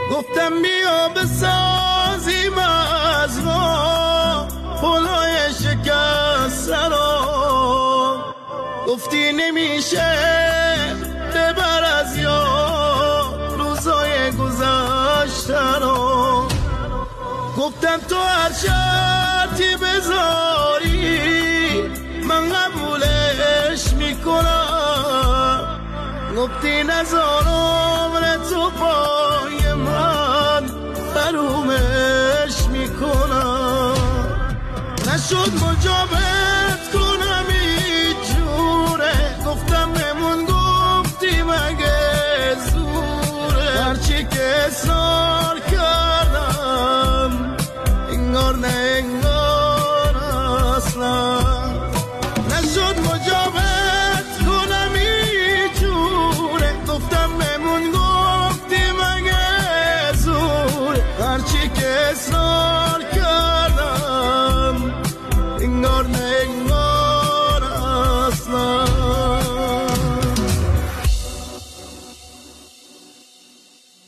گفتم بیا بسازیم از ما پلای شکسته رو، گفتی نمیشه ببر از یاد روزای گذشته رو. گفتم تو هر شرطی بذاری من قبولش میکنم، گفتی نذار عمر تو پای من حرومش میکنم. نشد مجابت کنم هیچ جوره، گفتم بمون گفتی مگه زوره. هرچی که اصرار کردم انگار نه انگار اصلا نشد مجابت کنم هیچ جوره، گفتم بمون گفتی مگه زوره. هرچی که اصرار کردم انگار نه انگار